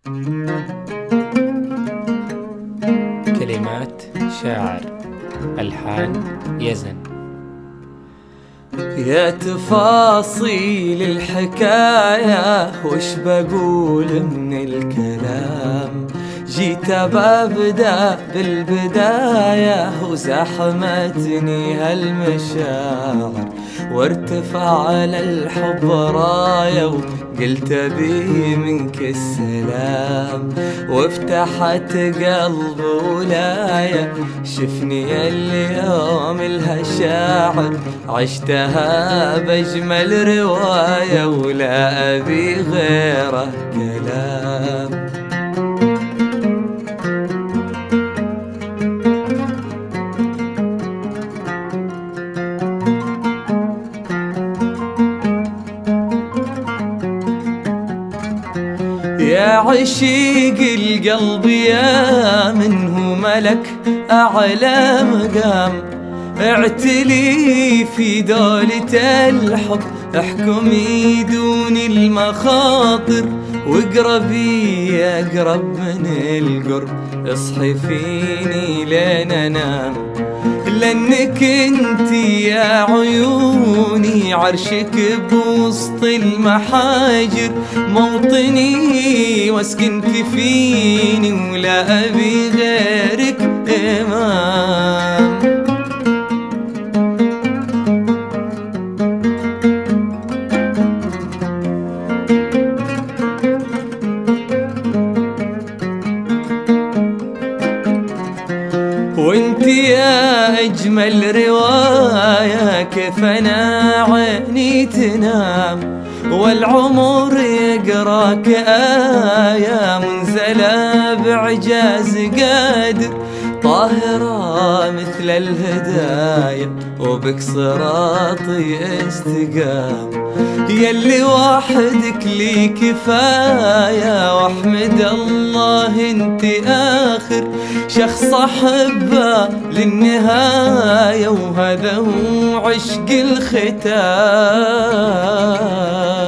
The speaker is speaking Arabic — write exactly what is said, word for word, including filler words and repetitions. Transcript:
كلمات شاعر، ألحان يزن. يا تفاصيل الحكاية وش بقول من الكلام، جيت ببدأ بالبداية وزحمتني هالمشاعر، وارتفع على الحب راية وقلت بي منك السلام، وافتحت قلب ولاية شفني اليوم لها شاعر، عشتها بأجمل رواية ولا أبي غيره كلام. يا عشيق القلب يا منه ملك أعلى مقام، اعتلي في دولة الحب احكمي دون المخاطر، واقربي اقرب من القرب اصحي فيني لين انام، لانك انت يا عيوني عرشك بوسط المحاجر، موطني واسكنك فيني ولا ابي غيرك امام. وانت يا اجمل رواية كيف انا عيني تنام، والعمر يقراك آية منزلة بعجاز قادر، طاهرة مثل الهدايا وبك صراطي استقام، يلي وحدك لي كفاية، واحمد الله انت آخر شخص أحبه للنهاية، وهذا هو عشق الختام.